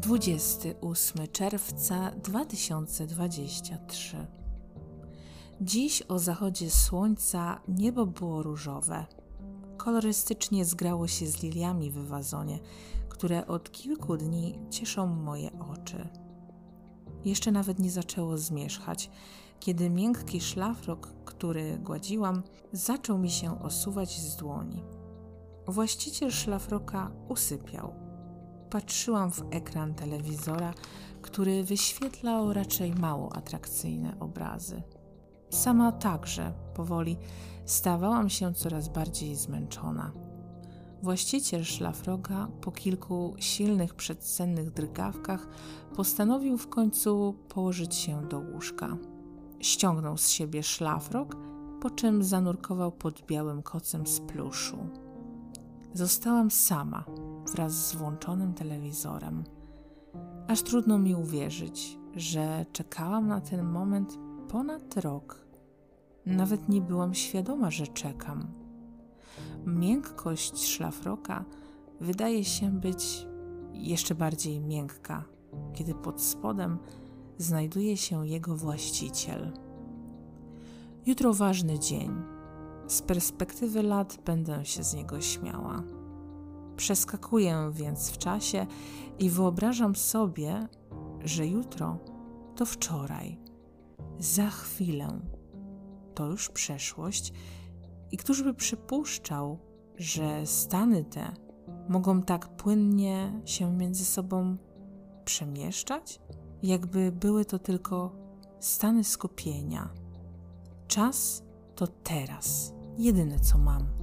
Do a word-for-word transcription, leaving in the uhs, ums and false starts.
dwudziestego ósmego czerwca dwa tysiące dwudziestego trzeciego. Dziś o zachodzie słońca niebo było różowe. Kolorystycznie zgrało się z liliami w wazonie, które od kilku dni cieszą moje oczy. Jeszcze nawet nie zaczęło zmierzchać, kiedy miękki szlafrok, który gładziłam, zaczął mi się osuwać z dłoni. Właściciel szlafroka usypiał. Patrzyłam w ekran telewizora, który wyświetlał raczej mało atrakcyjne obrazy. Sama także powoli stawałam się coraz bardziej zmęczona. Właściciel szlafroka po kilku silnych przedsennych drgawkach postanowił w końcu położyć się do łóżka. Ściągnął z siebie szlafrok, po czym zanurkował pod białym kocem z pluszu. Zostałam sama wraz z włączonym telewizorem. Aż trudno mi uwierzyć, że czekałam na ten moment ponad rok. Nawet nie byłam świadoma, że czekam. Miękkość szlafroka wydaje się być jeszcze bardziej miękka, kiedy pod spodem znajduje się jego właściciel. Jutro ważny dzień. Z perspektywy lat będę się z niego śmiała. Przeskakuję więc w czasie i wyobrażam sobie, że jutro to wczoraj, za chwilę to już przeszłość i któż by przypuszczał, że stany te mogą tak płynnie się między sobą przemieszczać, jakby były to tylko stany skupienia. Czas to teraz, jedyne co mam.